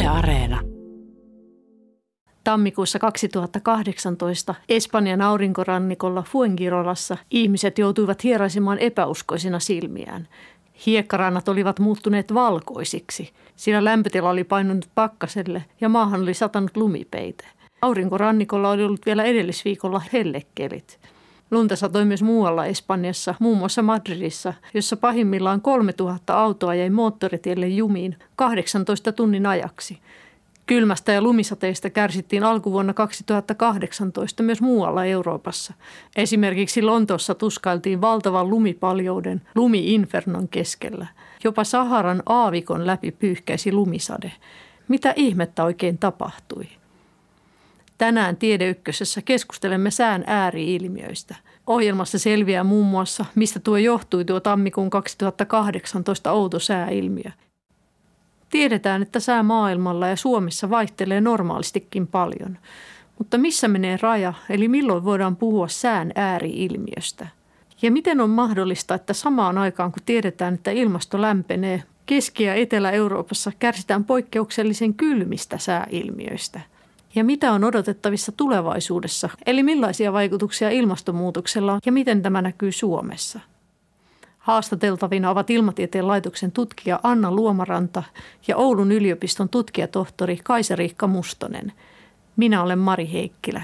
Yle Areena. Tammikuussa 2018 Espanjan aurinkorannikolla Fuengirolassa ihmiset joutuivat hieraisemaan epäuskoisina silmiään. Hiekkarannat olivat muuttuneet valkoisiksi, sillä lämpötila oli painunut pakkaselle ja maahan oli satanut lumipeite. Aurinkorannikolla oli ollut vielä edellisviikolla hellekelit. Lunta satoi myös muualla Espanjassa, muun muassa Madridissa, jossa pahimmillaan 3000 autoa jäi moottoritielle jumiin 18 tunnin ajaksi. Kylmästä ja lumisateista kärsittiin alkuvuonna 2018 myös muualla Euroopassa. Esimerkiksi Lontoossa tuskailtiin valtavan lumipaljouden lumi-infernon keskellä. Jopa Saharan aavikon läpi pyyhkäisi lumisade. Mitä ihmettä oikein tapahtui? Tänään Tiede Ykkösessä keskustelemme sään ääri-ilmiöistä. Ohjelmassa selviää muun muassa, mistä johtui tuo tammikuun 2018 outo sääilmiö. Tiedetään, että sää maailmalla ja Suomessa vaihtelee normaalistikin paljon. Mutta missä menee raja, eli milloin voidaan puhua sään ääri-ilmiöstä? Ja miten on mahdollista, että samaan aikaan kun tiedetään, että ilmasto lämpenee, Keski- ja Etelä-Euroopassa kärsitään poikkeuksellisen kylmistä sääilmiöistä? Ja mitä on odotettavissa tulevaisuudessa, eli millaisia vaikutuksia ilmastonmuutoksella on ja miten tämä näkyy Suomessa? Haastateltavina ovat Ilmatieteen laitoksen tutkija Anna Luomaranta ja Oulun yliopiston tutkijatohtori Kaisa-Riikka Mustonen. Minä olen Mari Heikkilä.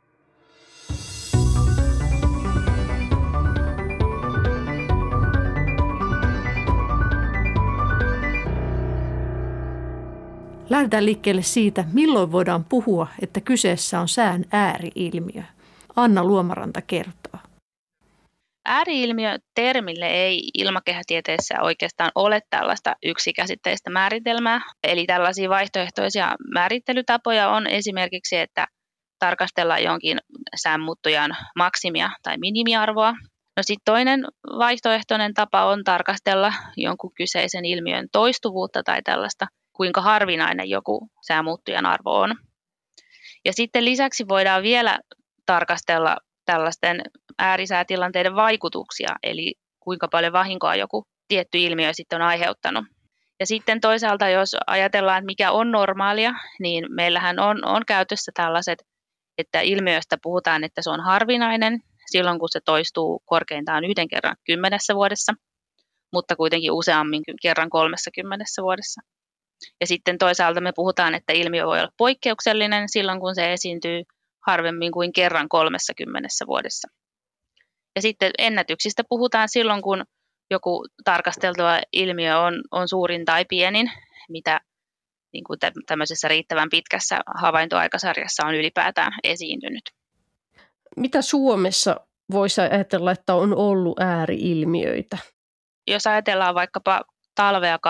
Lähdetään liikkeelle siitä, milloin voidaan puhua, että kyseessä on sään ääri-ilmiö. Anna Luomaranta kertoo. Ääri-ilmiö-termille ei ilmakehätieteessä oikeastaan ole tällaista yksikäsitteistä määritelmää. Eli tällaisia vaihtoehtoisia määrittelytapoja on esimerkiksi, että tarkastellaan jonkin säänmuuttujan maksimia tai minimiarvoa. No sitten toinen vaihtoehtoinen tapa on tarkastella jonkun kyseisen ilmiön toistuvuutta tai tällaista, kuinka harvinainen joku säämuuttujan arvo on. Ja sitten lisäksi voidaan vielä tarkastella tällaisten äärisäätilanteiden vaikutuksia, eli kuinka paljon vahinkoa joku tietty ilmiö sitten on aiheuttanut. Ja sitten toisaalta, jos ajatellaan, että mikä on normaalia, niin meillähän on käytössä tällaiset, että ilmiöstä puhutaan, että se on harvinainen silloin, kun se toistuu korkeintaan 1 kerran 10 vuodessa, mutta kuitenkin useammin kerran 30 vuodessa. Ja sitten toisaalta me puhutaan, että ilmiö voi olla poikkeuksellinen silloin, kun se esiintyy harvemmin kuin kerran 30 vuodessa. Ja sitten ennätyksistä puhutaan silloin, kun joku tarkasteltava ilmiö on suurin tai pienin, mitä niin kuin tämmöisessä riittävän pitkässä havaintoaikasarjassa on ylipäätään esiintynyt. Mitä Suomessa voisi ajatella, että on ollut ääri-ilmiöitä? Jos ajatellaan vaikkapa talvea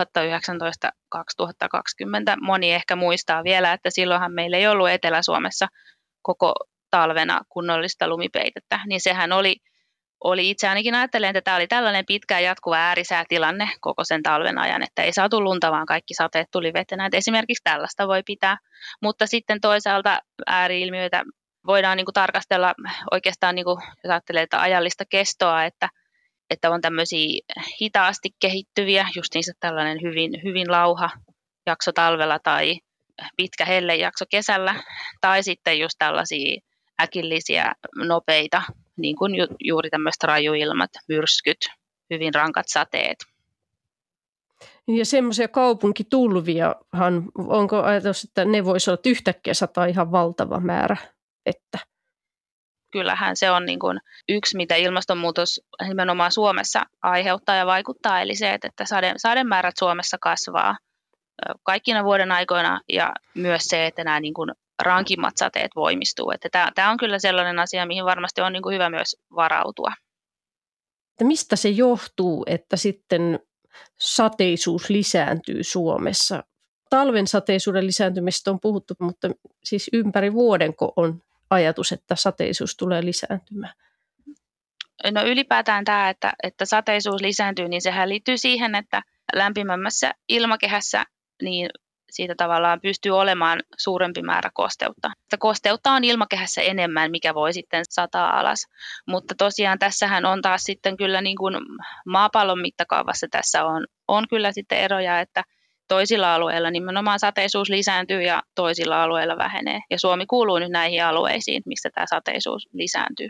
2019-2020, moni ehkä muistaa vielä, että silloinhan meillä ei ollut Etelä-Suomessa koko talvena kunnollista lumipeitettä, niin sehän oli itse ainakin ajattelen, että tämä oli tällainen pitkä jatkuva äärisäätilanne koko sen talven ajan, että ei saatu lunta, vaan kaikki sateet tuli vetenä. Että esimerkiksi tällaista voi pitää, mutta sitten toisaalta ääri-ilmiöitä voidaan niin kuin tarkastella oikeastaan, niin kuin, jos ajattelee, että ajallista kestoa, että on tämmöisiä hitaasti kehittyviä, just niissä tällainen hyvin lauha jakso talvella tai pitkä hellejakso kesällä, tai sitten just tällaisia äkillisiä, nopeita, niin kuin juuri tämmöiset rajuilmat, myrskyt, hyvin rankat sateet. Ja semmoisia kaupunkitulviahan, onko ajatus, että ne voisi olla yhtäkkiä sataa ihan valtava määrä vettä? Kyllähän se on niin kuin yksi, mitä ilmastonmuutos nimenomaan Suomessa aiheuttaa ja vaikuttaa, eli se, että sademäärät Suomessa kasvaa kaikkina vuoden aikoina ja myös se, että nämä niin kuin rankimmat sateet voimistuu. Että tämä on kyllä sellainen asia, mihin varmasti on niin kuin hyvä myös varautua. Mistä se johtuu, että sitten sateisuus lisääntyy Suomessa? Talven sateisuuden lisääntymisestä on puhuttu, mutta siis ympäri vuodenko on ajatus, että sateisuus tulee lisääntymään? No ylipäätään tämä, että sateisuus lisääntyy, niin sehän liittyy siihen, että lämpimämmässä ilmakehässä niin siitä tavallaan pystyy olemaan suurempi määrä kosteutta. Kosteutta on ilmakehässä enemmän, mikä voi sitten sataa alas. Mutta tosiaan tässähän on taas sitten kyllä niin kuin maapallon mittakaavassa tässä on kyllä sitten eroja, että toisilla alueilla nimenomaan sateisuus lisääntyy ja toisilla alueilla vähenee. Ja Suomi kuuluu nyt näihin alueisiin, missä tämä sateisuus lisääntyy.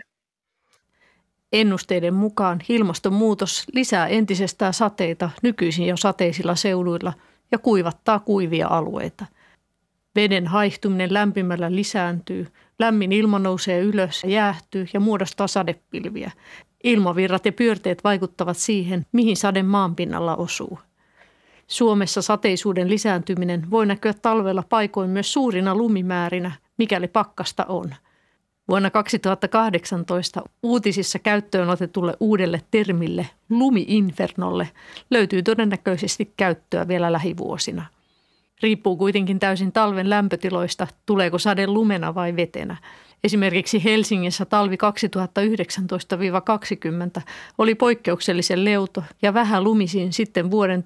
Ennusteiden mukaan ilmastonmuutos lisää entisestään sateita nykyisin jo sateisilla seuduilla ja kuivattaa kuivia alueita. Veden haihtuminen lämpimällä lisääntyy, lämmin ilma nousee ylös, jäähtyy ja muodostaa sadepilviä. Ilmavirrat ja pyörteet vaikuttavat siihen, mihin sade maanpinnalla osuu. Suomessa sateisuuden lisääntyminen voi näkyä talvella paikoin myös suurina lumimäärinä, mikäli pakkasta on. Vuonna 2018 uutisissa käyttöön otetulle uudelle termille lumi-infernolle löytyy todennäköisesti käyttöä vielä lähivuosina. Riippuu kuitenkin täysin talven lämpötiloista, tuleeko sade lumena vai vetenä. Esimerkiksi Helsingissä talvi 2019-2020 oli poikkeuksellisen leuto ja vähän lumisin sitten vuoden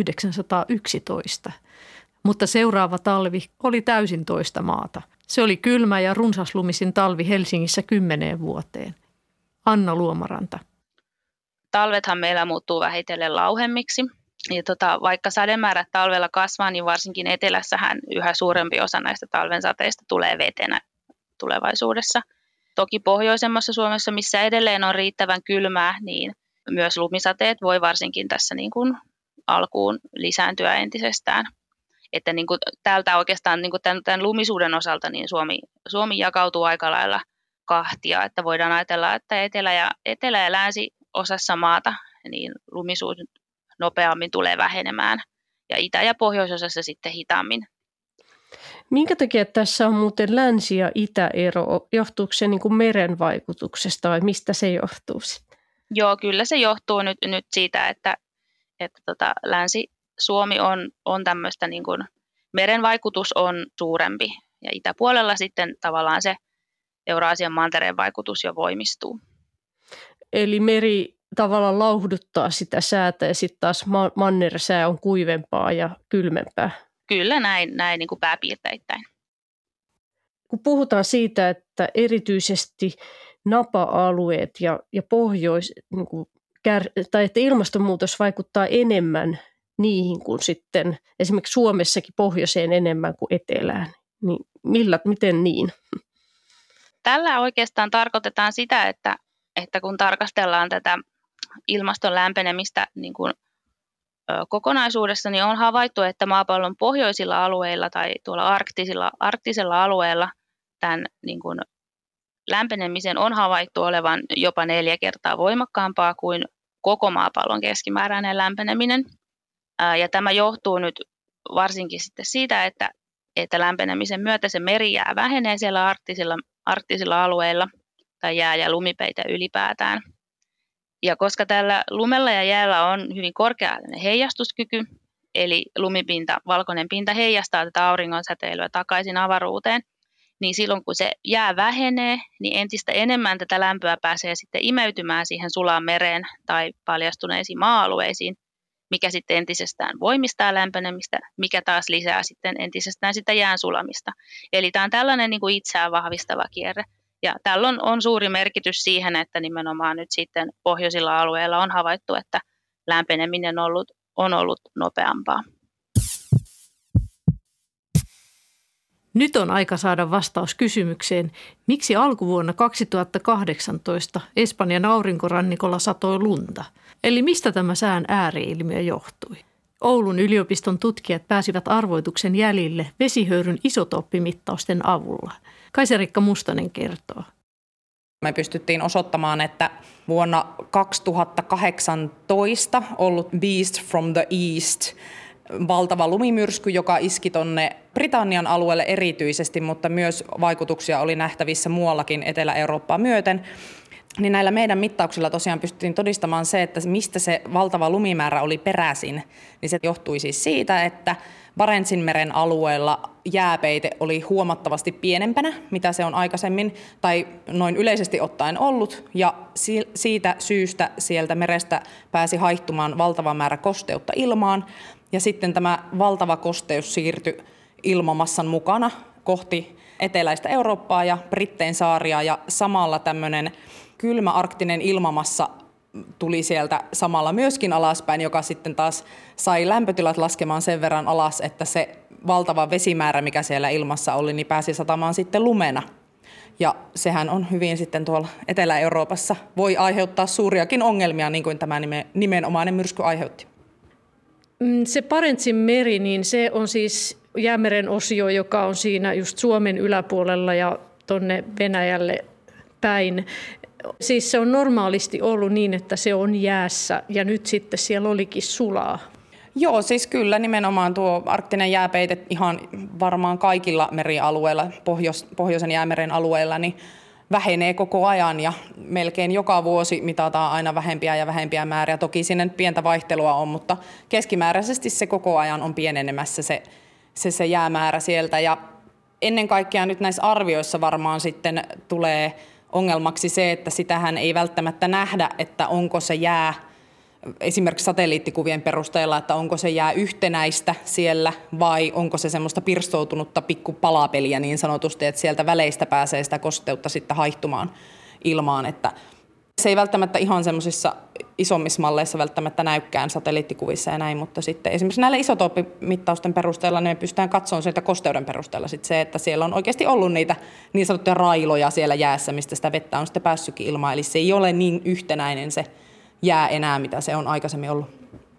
1911. Mutta seuraava talvi oli täysin toista maata. Se oli kylmä ja runsaslumisin talvi Helsingissä 10 vuoteen. Anna Luomaranta. Talvethan meillä muuttuu vähitellen lauhemmiksi. Ja vaikka sademäärät talvella kasvaa, niin varsinkin etelässähän yhä suurempi osa näistä talven sateista tulee vetenä tulevaisuudessa. Toki pohjoisemmassa Suomessa, missä edelleen on riittävän kylmää, niin myös lumisateet voi varsinkin tässä niin kuin alkuun lisääntyä entisestään. Että niin kuin täältä oikeastaan niin kuin tämän lumisuuden osalta niin Suomi jakautuu aika lailla kahtia, että voidaan ajatella, että etelä- ja länsiosassa maata niin lumisuus nopeammin tulee vähenemään ja itä- ja pohjoisosassa sitten hitaammin. Minkä takia tässä on muuten länsi- ja itäero? Johtuuko se niin kuin meren vaikutuksesta vai mistä se johtuu sitten? Joo, kyllä se johtuu nyt siitä, että Länsi-Suomi on tämmöistä niin kuin meren vaikutus on suurempi ja itäpuolella sitten tavallaan se Euraasian mantereen vaikutus jo voimistuu. Eli meri tavallaan lauhduttaa sitä säätä ja sitten taas mannersää on kuivempaa ja kylmempää. Kyllä näin niin kuin pääpiirteittäin. Kun puhutaan siitä, että erityisesti napa-alueet ja pohjois, niin kuin tai että ilmastonmuutos vaikuttaa enemmän niihin kuin sitten esimerkiksi Suomessakin pohjoiseen enemmän kuin etelään, niin miten niin? Tällä oikeastaan tarkoitetaan sitä, että kun tarkastellaan tätä ilmaston lämpenemistä niin kuin kokonaisuudessa, niin on havaittu, että maapallon pohjoisilla alueilla tai tuolla arktisella alueella tämän niin kuin lämpenemisen on havaittu olevan jopa 4 kertaa voimakkaampaa kuin koko maapallon keskimääräinen lämpeneminen. Ja tämä johtuu nyt varsinkin sitten siitä, että lämpenemisen myötä se merijää vähenee siellä arktisilla alueilla tai jää- ja lumipeite ylipäätään. Ja koska tällä lumella ja jäällä on hyvin korkea heijastuskyky, eli lumipinta, valkoinen pinta heijastaa tätä auringon säteilyä takaisin avaruuteen, niin silloin kun se jää vähenee, niin entistä enemmän tätä lämpöä pääsee sitten imeytymään siihen sulaan mereen tai paljastuneisiin maa-alueisiin, mikä sitten entisestään voimistaa lämpenemistä, mikä taas lisää sitten entisestään sitä jään sulamista. Eli tämä on tällainen niin kuin itseään vahvistava kierre. Ja tällä on suuri merkitys siihen, että nimenomaan nyt sitten pohjoisilla alueilla on havaittu, että lämpeneminen on ollut nopeampaa. Nyt on aika saada vastaus kysymykseen, miksi alkuvuonna 2018 Espanjan aurinkorannikolla satoi lunta. Eli mistä tämä sään ääriilmiö johtui? Oulun yliopiston tutkijat pääsivät arvoituksen jäljille vesihöyryn isotooppimittausten avulla. Kaisa-Rikka Mustonen kertoo. Me pystyttiin osoittamaan, että vuonna 2018 ollut Beast from the East, valtava lumimyrsky, joka iski tuonne Britannian alueelle erityisesti, mutta myös vaikutuksia oli nähtävissä muuallakin Etelä-Eurooppaa myöten. Niin näillä meidän mittauksilla tosiaan pystyttiin todistamaan se, että mistä se valtava lumimäärä oli peräisin. Niin se johtui siis siitä, että Barentsinmeren alueella jääpeite oli huomattavasti pienempänä, mitä se on aikaisemmin tai noin yleisesti ottaen ollut. Ja siitä syystä sieltä merestä pääsi haihtumaan valtava määrä kosteutta ilmaan. Ja sitten tämä valtava kosteus siirtyi ilmamassan mukana kohti eteläistä Eurooppaa ja Brittein saaria. Ja samalla tämmöinen kylmä arktinen ilmamassa tuli sieltä samalla myöskin alaspäin, joka sitten taas sai lämpötilat laskemaan sen verran alas, että se valtava vesimäärä, mikä siellä ilmassa oli, niin pääsi satamaan sitten lumena. Ja sehän on hyvin sitten tuolla Etelä-Euroopassa, voi aiheuttaa suuriakin ongelmia, niin kuin tämä nimenomainen myrsky aiheutti. Se Barentsin meri, niin se on siis Jäämeren osio, joka on siinä just Suomen yläpuolella ja tuonne Venäjälle päin. Siis se on normaalisti ollut niin, että se on jäässä ja nyt sitten siellä olikin sulaa. Joo, siis kyllä nimenomaan tuo arktinen jääpeite ihan varmaan kaikilla merialueilla, pohjoisen jäämeren alueilla, niin vähenee koko ajan ja melkein joka vuosi mitataan aina vähempiä ja vähempiä määriä. Toki sinne pientä vaihtelua on, mutta keskimääräisesti se koko ajan on pienenemässä se jäämäärä sieltä. Ja ennen kaikkea nyt näissä arvioissa varmaan sitten tulee ongelmaksi se, että sitähän ei välttämättä nähdä, että onko se jää esimerkiksi satelliittikuvien perusteella, että onko se jää yhtenäistä siellä vai onko se semmoista pirstoutunutta pikkupalapeliä niin sanotusti, että sieltä väleistä pääsee sitä kosteutta sitten haihtumaan ilmaan, että se ei välttämättä ihan semmoisissa isommissa malleissa välttämättä näykään satelliittikuvissa ja näin, mutta sitten esimerkiksi näillä isotooppimittausten perusteella niin me pystytään katsomaan sieltä kosteuden perusteella sitten se, että siellä on oikeasti ollut niitä niin sanottuja railoja siellä jäässä, mistä sitä vettä on sitten päässytkin ilmaan, eli se ei ole niin yhtenäinen se jää enää, mitä se on aikaisemmin ollut.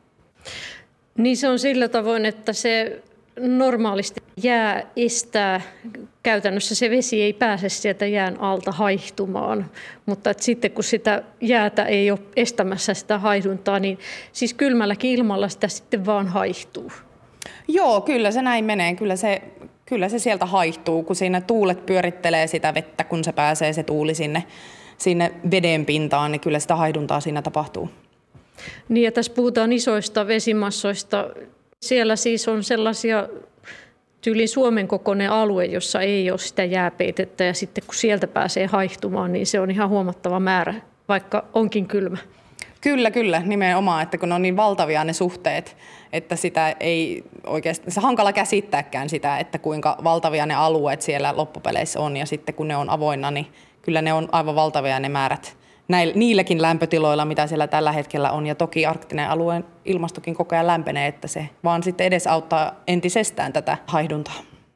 Niin se on sillä tavoin, että se normaalisti jää estää, käytännössä se vesi ei pääse sieltä jään alta haihtumaan, mutta että sitten kun sitä jäätä ei ole estämässä sitä haihduntaa, niin siis kylmälläkin ilmalla sitä sitten vaan haihtuu. Joo, kyllä se näin menee. Kyllä se sieltä haihtuu, kun siinä tuulet pyörittelee sitä vettä, kun se pääsee se tuuli sinne veden pintaan, niin kyllä sitä haihduntaa siinä tapahtuu. Niin ja tässä puhutaan isoista vesimassoista. Siellä siis on sellaisia tyyliin Suomen kokoinen alue, jossa ei ole sitä jääpeitettä ja sitten kun sieltä pääsee haihtumaan, niin se on ihan huomattava määrä, vaikka onkin kylmä. Kyllä, nimenomaan, että kun on niin valtavia ne suhteet, että sitä ei oikeastaan, se on hankala käsittääkään sitä, että kuinka valtavia ne alueet siellä loppupeleissä on ja sitten kun ne on avoinna, niin kyllä ne on aivan valtavia ne määrät niilläkin lämpötiloilla, mitä siellä tällä hetkellä on. Ja toki arktinen alueen ilmastokin koko ajan lämpenee, että se vaan sitten edesauttaa entisestään tätä haihduntaa.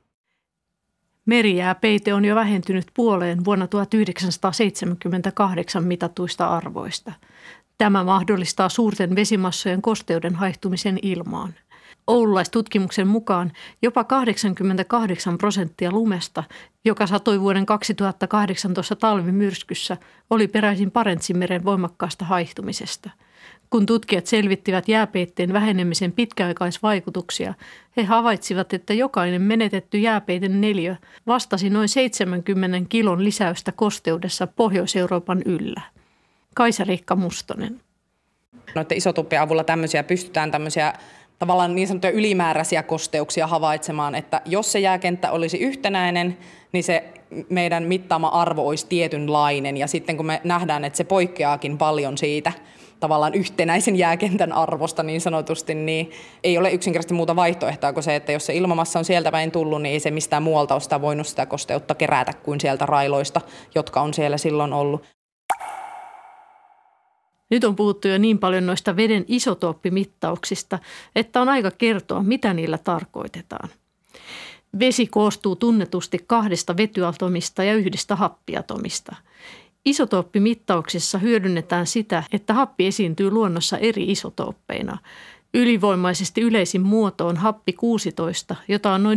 Merijääpeite on jo vähentynyt puoleen vuonna 1978 mitatuista arvoista. Tämä mahdollistaa suurten vesimassojen kosteuden haihtumisen ilmaan. Oululaistutkimuksen mukaan jopa 88% lumesta, joka satoi vuoden 2018 talvimyrskyssä, oli peräisin Barentsinmeren voimakkaasta haihtumisesta. Kun tutkijat selvittivät jääpeitteen vähenemisen pitkäaikaisvaikutuksia, he havaitsivat, että jokainen menetetty jääpeiten neliö vastasi noin 70 kilon lisäystä kosteudessa Pohjois-Euroopan yllä. Kaisa-Riikka Mustonen. Noiden isotuppien avulla pystytään tämmöisiä tavallaan niin sanottuja ylimääräisiä kosteuksia havaitsemaan, että jos se jääkenttä olisi yhtenäinen, niin se meidän mittaama arvo olisi tietynlainen. Ja sitten kun me nähdään, että se poikkeaakin paljon siitä tavallaan yhtenäisen jääkentän arvosta niin sanotusti, niin ei ole yksinkertaisesti muuta vaihtoehtoa kuin se, että jos se ilmamassa on sieltä päin tullut, niin ei se mistään muualta ole sitä voinut sitä kosteutta kerätä kuin sieltä railoista, jotka on siellä silloin ollut. Nyt on puhuttu jo niin paljon noista veden isotooppimittauksista, että on aika kertoa, mitä niillä tarkoitetaan. Vesi koostuu tunnetusti 2 vetyatomista ja 1 happiatomista. Isotooppimittauksessa hyödynnetään sitä, että happi esiintyy luonnossa eri isotooppeina. Ylivoimaisesti yleisin muoto on happi 16, jota on noin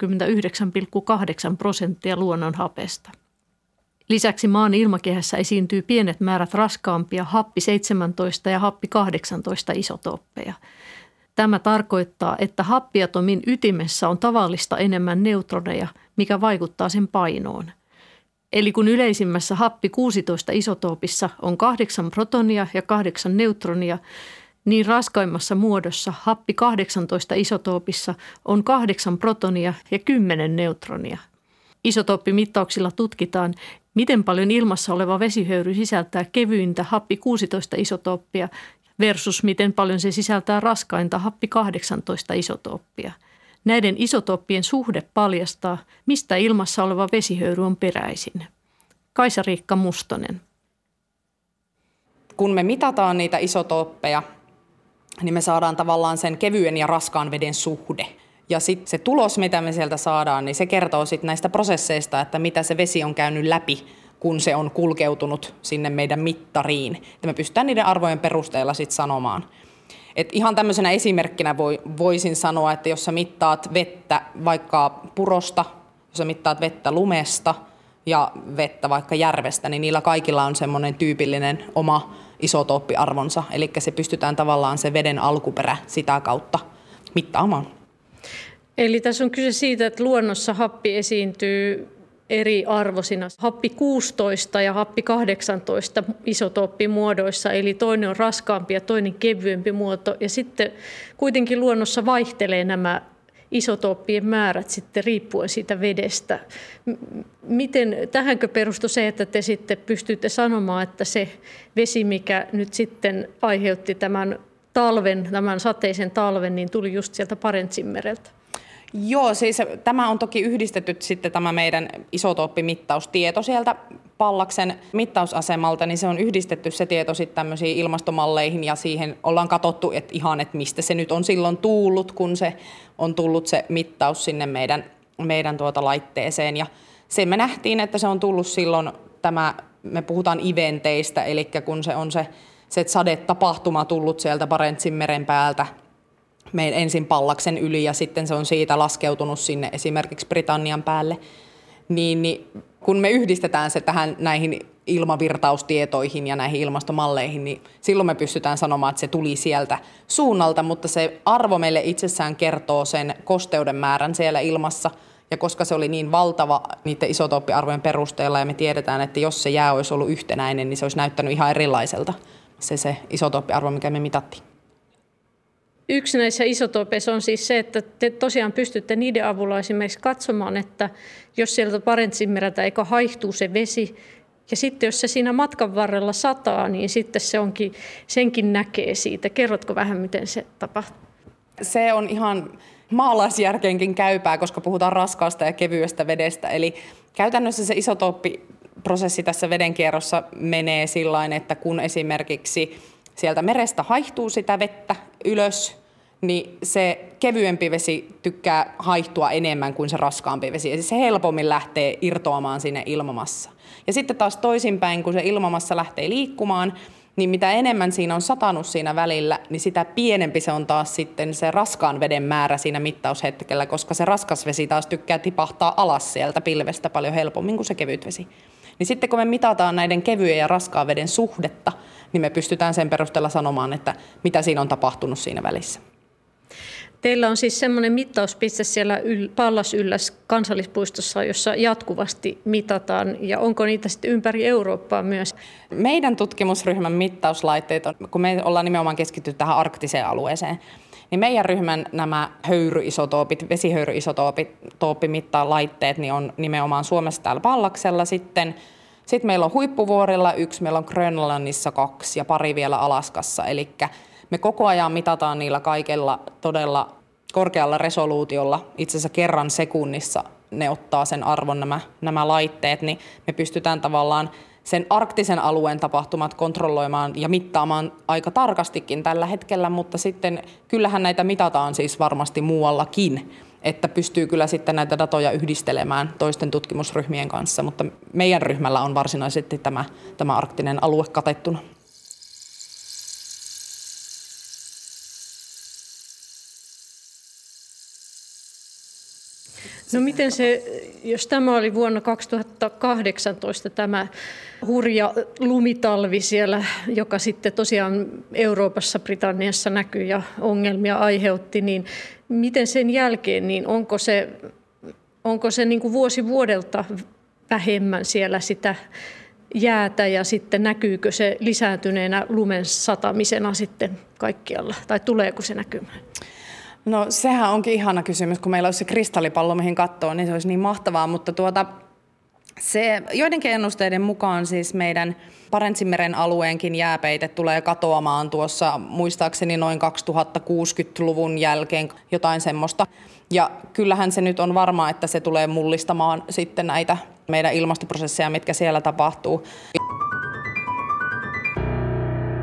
99,8% luonnon hapesta. Lisäksi maan ilmakehässä esiintyy pienet määrät raskaampia happi 17 ja happi 18 isotooppeja. Tämä tarkoittaa, että happiatomin ytimessä on tavallista enemmän neutroneja, mikä vaikuttaa sen painoon. Eli kun yleisimmässä happi 16 isotoopissa on 8 protonia ja 8 neutronia, niin raskaimmassa muodossa happi 18 isotoopissa on 8 protonia ja 10 neutronia. Isotooppimittauksilla tutkitaan, miten paljon ilmassa oleva vesihöyry sisältää kevyintä happi 16 isotooppia versus miten paljon se sisältää raskainta happi 18 isotooppia. Näiden isotooppien suhde paljastaa, mistä ilmassa oleva vesihöyry on peräisin. Kaisa-Riikka Mustonen. kun me mitataan niitä isotooppeja, niin me saadaan tavallaan sen kevyen ja raskaan veden suhde. Ja sitten se tulos, mitä me sieltä saadaan, niin se kertoo sitten näistä prosesseista, että mitä se vesi on käynyt läpi, kun se on kulkeutunut sinne meidän mittariin. Että me pystytään niiden arvojen perusteella sitten sanomaan. Et ihan tämmöisenä esimerkkinä voisin sanoa, että jos sä mittaat vettä vaikka purosta, jos sä mittaat vettä lumesta ja vettä vaikka järvestä, niin niillä kaikilla on semmoinen tyypillinen oma isotooppiarvonsa. Eli se pystytään tavallaan se veden alkuperä sitä kautta mittaamaan. Eli tässä on kyse siitä, että luonnossa happi esiintyy eri arvoisina. Happi 16 ja happi 18 isotooppimuodoissa, eli toinen on raskaampi ja toinen kevyempi muoto. Ja sitten kuitenkin luonnossa vaihtelee nämä isotooppien määrät sitten riippuen siitä vedestä. Tähänkö perustui se, että te sitten pystytte sanomaan, että se vesi, mikä nyt sitten aiheutti tämän sateisen talven, niin tuli just sieltä Barentsinmereltä? Joo, siis tämä on toki yhdistetty sitten tämä meidän isotooppimittaustieto sieltä Pallaksen mittausasemalta, niin se on yhdistetty se tieto sitten tämmöisiin ilmastomalleihin ja siihen ollaan katsottu, että mistä se nyt on silloin tullut, kun se on tullut se mittaus sinne meidän laitteeseen. Ja sen me nähtiin, että se on tullut silloin me puhutaan eventeistä, eli kun se on se sadetapahtuma tullut sieltä Barentsinmeren päältä, meidän ensin Pallaksen yli ja sitten se on siitä laskeutunut sinne esimerkiksi Britannian päälle, niin kun me yhdistetään se näihin ilmavirtaustietoihin ja näihin ilmastomalleihin, niin silloin me pystytään sanomaan, että se tuli sieltä suunnalta, mutta se arvo meille itsessään kertoo sen kosteuden määrän siellä ilmassa, ja koska se oli niin valtava niiden isotooppiarvojen perusteella, ja me tiedetään, että jos se jää olisi ollut yhtenäinen, niin se olisi näyttänyt ihan erilaiselta se isotooppiarvo, mikä me mitattiin. Yksi näissä isotoopeissa on siis se, että te tosiaan pystytte niiden avulla esimerkiksi katsomaan, että jos sieltä Barentsinmereltä eikä haihtuu se vesi, ja sitten jos se siinä matkan varrella sataa, niin sitten senkin näkee siitä. Kerrotko vähän, miten se tapahtuu? Se on ihan maalaisjärkeenkin käypää, koska puhutaan raskaasta ja kevyestä vedestä. Eli käytännössä se isotooppiprosessi tässä vedenkierrossa menee sillain, että kun esimerkiksi sieltä merestä haihtuu sitä vettä ylös, niin se kevyempi vesi tykkää haihtua enemmän kuin se raskaampi vesi. Eli se helpommin lähtee irtoamaan sinne ilmamassa. Ja sitten taas toisinpäin, kun se ilmamassa lähtee liikkumaan, niin mitä enemmän siinä on satanut siinä välillä, niin sitä pienempi se on taas sitten se raskaan veden määrä siinä mittaushetkellä, koska se raskas vesi taas tykkää tipahtaa alas sieltä pilvestä paljon helpommin kuin se kevyt vesi. Niin sitten kun me mitataan näiden kevyen ja raskaan veden suhdetta, niin me pystytään sen perusteella sanomaan, että mitä siinä on tapahtunut siinä välissä. Teillä on siis semmoinen mittauspiste siellä Pallas-Ylläs kansallispuistossa, jossa jatkuvasti mitataan, ja onko niitä sitten ympäri Eurooppaa myös? Meidän tutkimusryhmän mittauslaitteet, kun me ollaan nimenomaan keskittynyt tähän arktiseen alueeseen, niin meidän ryhmän nämä vesihöyryisotooppimittalaitteet niin on nimenomaan Suomessa täällä Pallaksella. Sitten meillä on Huippuvuorilla 1, meillä on Grönlannissa 2 ja pari vielä Alaskassa. Eli me koko ajan mitataan niillä kaikella todella korkealla resoluutiolla. Itse asiassa kerran sekunnissa ne ottaa sen arvon nämä laitteet, niin me pystytään tavallaan sen arktisen alueen tapahtumat kontrolloimaan ja mittaamaan aika tarkastikin tällä hetkellä, mutta sitten kyllähän näitä mitataan siis varmasti muuallakin, että pystyy kyllä sitten näitä datoja yhdistelemään toisten tutkimusryhmien kanssa, mutta meidän ryhmällä on varsinaisesti tämä arktinen alue katettuna. No miten se, jos tämä oli vuonna 2018 tämä hurja lumitalvi siellä, joka sitten tosiaan Euroopassa, Britanniassa näkyi ja ongelmia aiheutti, niin miten sen jälkeen, niin onko se niin kuin vuosi vuodelta vähemmän siellä sitä jäätä ja sitten näkyykö se lisääntyneenä lumen satamisena sitten kaikkialla tai tuleeko se näkymään? No sehän onkin ihana kysymys, kun meillä olisi se kristallipallo, mihin katsoo, niin se olisi niin mahtavaa, mutta se joidenkin ennusteiden mukaan siis meidän Barentsinmeren alueenkin jääpeite tulee katoamaan tuossa muistaakseni noin 2060-luvun jälkeen jotain semmoista. Ja kyllähän se nyt on varmaa, että se tulee mullistamaan sitten näitä meidän ilmastoprosesseja, mitkä siellä tapahtuu.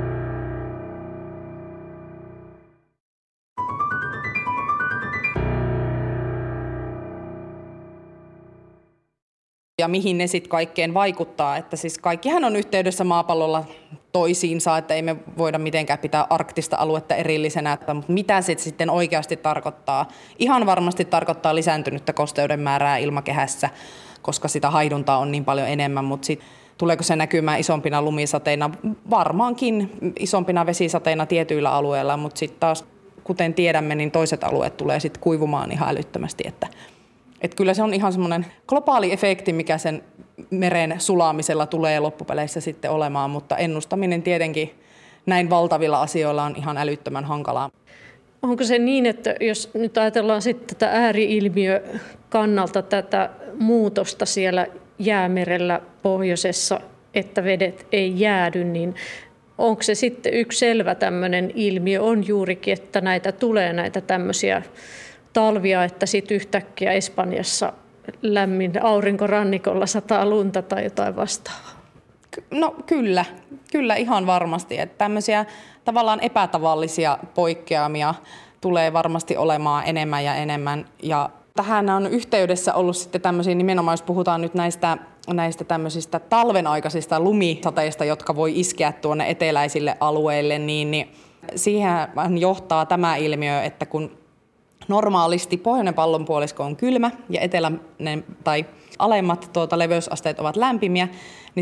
ja mihin ne sitten kaikkeen vaikuttaa. Että siis kaikkihan on yhteydessä maapallolla toisiinsa, että ei me voida mitenkään pitää arktista aluetta erillisenä, mutta mitä se sitten oikeasti tarkoittaa? Ihan varmasti tarkoittaa lisääntynyttä kosteuden määrää ilmakehässä, koska sitä haiduntaa on niin paljon enemmän, mutta sitten tuleeko se näkymään isompina lumisateina? Varmaankin isompina vesisateina tietyillä alueilla, mutta sitten taas, kuten tiedämme, niin toiset alueet tulee sitten kuivumaan ihan älyttömästi, että kyllä se on ihan semmoinen globaali efekti, mikä sen meren sulaamisella tulee loppupeleissä sitten olemaan, mutta ennustaminen tietenkin näin valtavilla asioilla on ihan älyttömän hankalaa. Onko se niin, että jos nyt ajatellaan sitten tätä ääriilmiö kannalta tätä muutosta siellä jäämerellä pohjoisessa, että vedet ei jäädy, niin onko se sitten yksi selvä tämmöinen ilmiö on juurikin, että näitä tulee näitä tämmöisiä talvia, että sitten yhtäkkiä Espanjassa lämmin aurinkorannikolla sataa lunta tai jotain vastaavaa? No kyllä ihan varmasti. Että tämmöisiä tavallaan epätavallisia poikkeamia tulee varmasti olemaan enemmän ja enemmän. Ja tähän on yhteydessä ollut sitten tämmöisiä, nimenomaan jos puhutaan nyt näistä tämmöisistä talvenaikaisista lumisateista, jotka voi iskeä tuonne eteläisille alueille, niin siihen johtaa tämä ilmiö, että kun normaalisti pohjoinen pallonpuolisko on kylmä ja eteläinen tai alemmat leveysasteet ovat lämpimiä, niin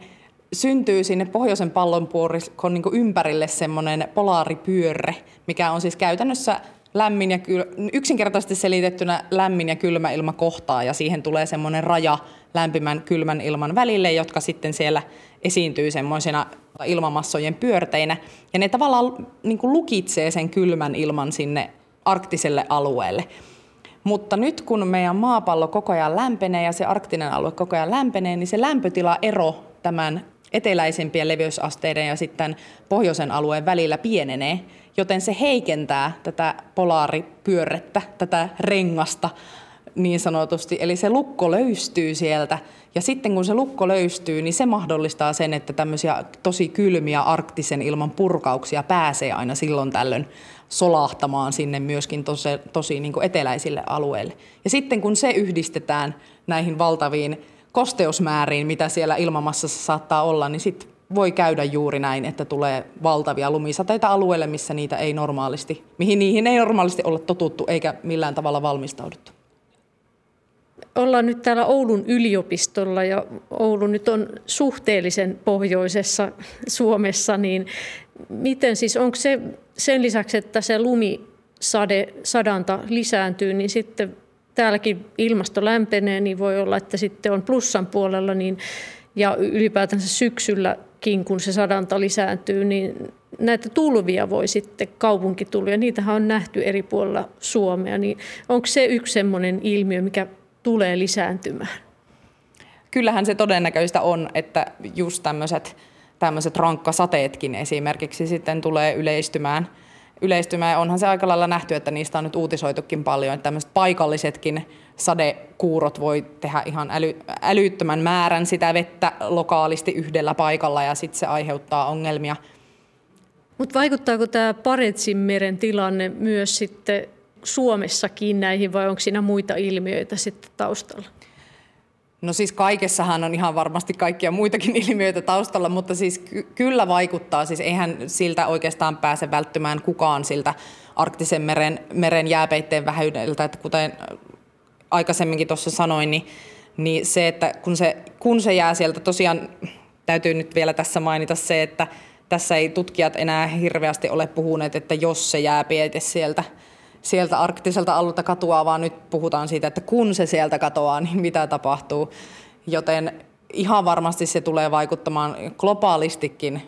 syntyy sinne pohjoisen pallonpuoliskon niin kuin ympärille semmoinen polaaripyörre, mikä on siis käytännössä lämmin ja yksinkertaisesti selitettynä lämmin ja kylmä ilma kohtaa, ja siihen tulee semmoinen raja lämpimän kylmän ilman välille, jotka sitten siellä esiintyy semmoisina ilmamassojen pyörteinä, ja ne tavallaan niin kuin lukitsee sen kylmän ilman sinne arktiselle alueelle. Mutta nyt kun meidän maapallo koko ajan lämpenee ja se arktinen alue koko ajan lämpenee, niin se lämpötilaero tämän eteläisempien leveysasteiden ja sitten pohjoisen alueen välillä pienenee, joten se heikentää tätä polaaripyörrettä, tätä rengasta niin sanotusti. Eli se lukko löystyy sieltä, ja sitten kun se lukko löystyy, niin se mahdollistaa sen, että tämmöisiä tosi kylmiä arktisen ilman purkauksia pääsee aina silloin tällöin solahtamaan sinne myöskin tosi niin kuin eteläisille alueille. Ja sitten kun se yhdistetään näihin valtaviin kosteusmääriin, mitä siellä ilmamassassa saattaa olla, niin sitten voi käydä juuri näin, että tulee valtavia lumisateita alueelle, mihin niihin ei normaalisti ole totuttu eikä millään tavalla valmistauduttu. Ollaan nyt täällä Oulun yliopistolla, ja Oulu nyt on suhteellisen pohjoisessa Suomessa, niin miten siis, onko se sen lisäksi, että se lumisadanta lisääntyy, niin sitten täälläkin ilmasto lämpenee, niin voi olla, että sitten on plussan puolella, niin, ja ylipäätänsä syksylläkin, kun se sadanta lisääntyy, niin näitä tulvia voi sitten, kaupunkitulvia, niitähän on nähty eri puolilla Suomea, niin onko se yksi semmoinen ilmiö, mikä tulee lisääntymään? Kyllähän se todennäköistä on, että just tämmöiset rankkasateetkin esimerkiksi sitten tulee yleistymään. Ja onhan se aika lailla nähty, että niistä on nyt uutisoitukin paljon, että tämmöiset paikallisetkin sadekuurot voi tehdä ihan älyttömän määrän sitä vettä lokaalisti yhdellä paikalla, ja sitten se aiheuttaa ongelmia. Mutta vaikuttaako tämä Barentsinmeren tilanne myös sitten Suomessakin näihin, vai onko siinä muita ilmiöitä sitten taustalla? No siis kaikessahan on ihan varmasti kaikkia muitakin ilmiöitä taustalla, mutta siis kyllä vaikuttaa. Siis eihän siltä oikeastaan pääse välttymään kukaan siltä arktisen meren jääpeitteen vähyydeltä, että kuten aikaisemminkin tuossa sanoin, niin se, että kun se jää sieltä, tosiaan täytyy nyt vielä tässä mainita se, että tässä ei tutkijat enää hirveästi ole puhuneet, että jos se jääpeite sieltä arktiselta alueelta katoaa, vaan nyt puhutaan siitä, että kun se sieltä katoaa, niin mitä tapahtuu. Joten ihan varmasti se tulee vaikuttamaan globaalistikin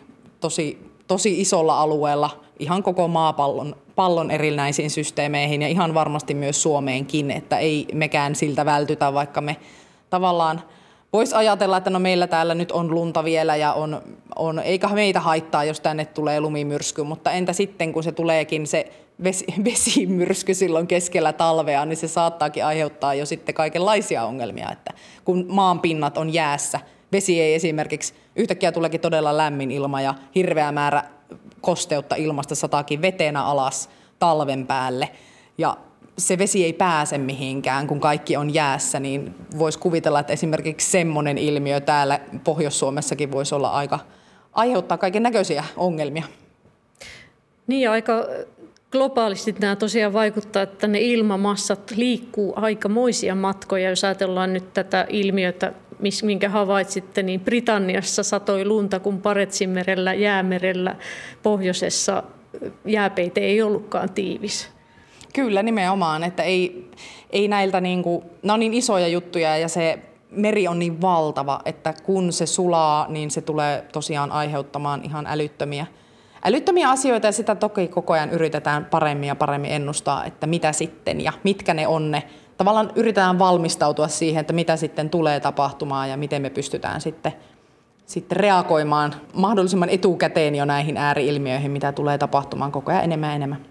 tosi isolla alueella ihan koko maapallon erinäisiin systeemeihin, ja ihan varmasti myös Suomeenkin, että ei mekään siltä vältytä, vaikka me tavallaan voisi ajatella, että no meillä täällä nyt on lunta vielä ja eikä meitä haittaa, jos tänne tulee lumimyrsky, mutta entä sitten, kun se tuleekin se vesimyrsky silloin keskellä talvea, niin se saattaakin aiheuttaa jo sitten kaikenlaisia ongelmia, että kun maan pinnat on jäässä, vesi ei esimerkiksi, yhtäkkiä tuleekin todella lämmin ilma ja hirveä määrä kosteutta ilmasta sataakin vetenä alas talven päälle, ja se vesi ei pääse mihinkään, kun kaikki on jäässä, niin voisi kuvitella, että esimerkiksi semmoinen ilmiö täällä Pohjois-Suomessakin voisi olla aiheuttaa kaiken näköisiä ongelmia. Niin, aika globaalisti nämä tosiaan vaikuttaa, että ne ilmamassat liikkuu aikamoisia matkoja. Jos ajatellaan nyt tätä ilmiötä, minkä havaitsitte, niin Britanniassa satoi lunta, kun Barentsinmerellä, Jäämerellä, pohjoisessa jääpeite ei ollutkaan tiivis. Kyllä, nimenomaan, että ei näiltä nämä on niin isoja juttuja ja se meri on niin valtava, että kun se sulaa, niin se tulee tosiaan aiheuttamaan ihan älyttömiä asioita ja sitä toki koko ajan yritetään paremmin ja paremmin ennustaa, että mitä sitten ja mitkä ne on ne. Tavallaan yritetään valmistautua siihen, että mitä sitten tulee tapahtumaan ja miten me pystytään sitten reagoimaan mahdollisimman etukäteen jo näihin ääri-ilmiöihin, mitä tulee tapahtumaan koko ajan enemmän ja enemmän.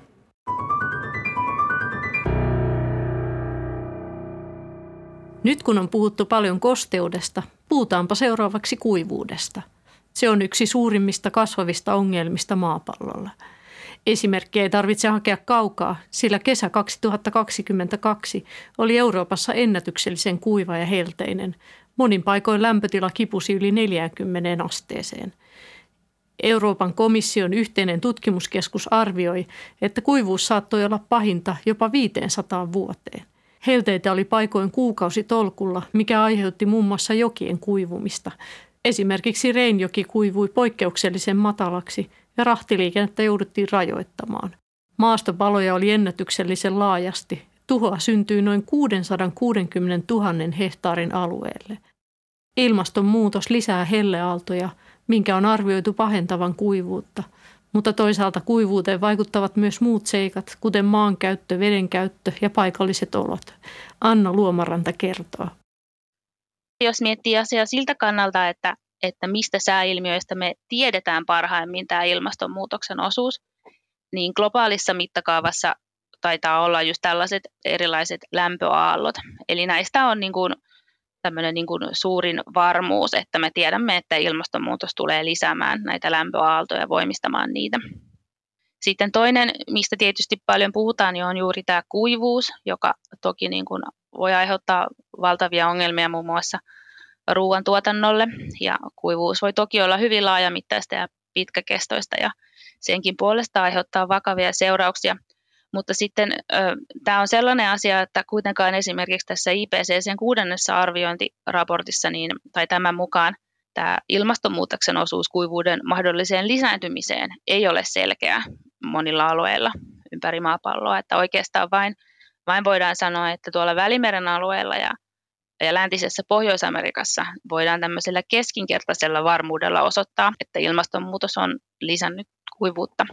Nyt kun on puhuttu paljon kosteudesta, puhutaanpa seuraavaksi kuivuudesta. Se on yksi suurimmista kasvavista ongelmista maapallolla. Esimerkkiä ei tarvitse hakea kaukaa, sillä kesä 2022 oli Euroopassa ennätyksellisen kuiva ja helteinen. Monin paikoin lämpötila kipusi yli 40 asteeseen. Euroopan komission yhteinen tutkimuskeskus arvioi, että kuivuus saattoi olla pahinta jopa 500 vuoteen. Helteitä oli paikoin kuukausitolkulla, mikä aiheutti muun muassa jokien kuivumista. Esimerkiksi Reinjoki kuivui poikkeuksellisen matalaksi ja rahtiliikennettä jouduttiin rajoittamaan. Maastopaloja oli ennätyksellisen laajasti. Tuhoa syntyi noin 660 000 hehtaarin alueelle. Ilmastonmuutos lisää helleaaltoja, minkä on arvioitu pahentavan kuivuutta, mutta toisaalta kuivuuteen vaikuttavat myös muut seikat, kuten maankäyttö, vedenkäyttö ja paikalliset olot. Anna Luomaranta kertoo. Jos miettii asiaa siltä kannalta, että mistä sääilmiöistä me tiedetään parhaimmin tämä ilmastonmuutoksen osuus, niin globaalissa mittakaavassa taitaa olla just tällaiset erilaiset lämpöaallot. Eli näistä on tämmöinen suurin varmuus, että me tiedämme, että ilmastonmuutos tulee lisäämään näitä lämpöaaltoja ja voimistamaan niitä. Sitten toinen, mistä tietysti paljon puhutaan, niin on juuri tämä kuivuus, joka toki voi aiheuttaa valtavia ongelmia muun muassa ruoantuotannolle. Ja kuivuus voi toki olla hyvin laajamittaista ja pitkäkestoista ja senkin puolesta aiheuttaa vakavia seurauksia. Mutta sitten tämä on sellainen asia, että kuitenkaan esimerkiksi tässä IPCC:n 6. arviointiraportissa, tai tämän mukaan tämä ilmastonmuutoksen osuus kuivuuden mahdolliseen lisääntymiseen ei ole selkeä monilla alueilla ympäri maapalloa. Että oikeastaan vain voidaan sanoa, että tuolla Välimeren alueella ja läntisessä Pohjois-Amerikassa voidaan tämmöisellä keskinkertaisella varmuudella osoittaa, että ilmastonmuutos on lisännyt kuivuutta.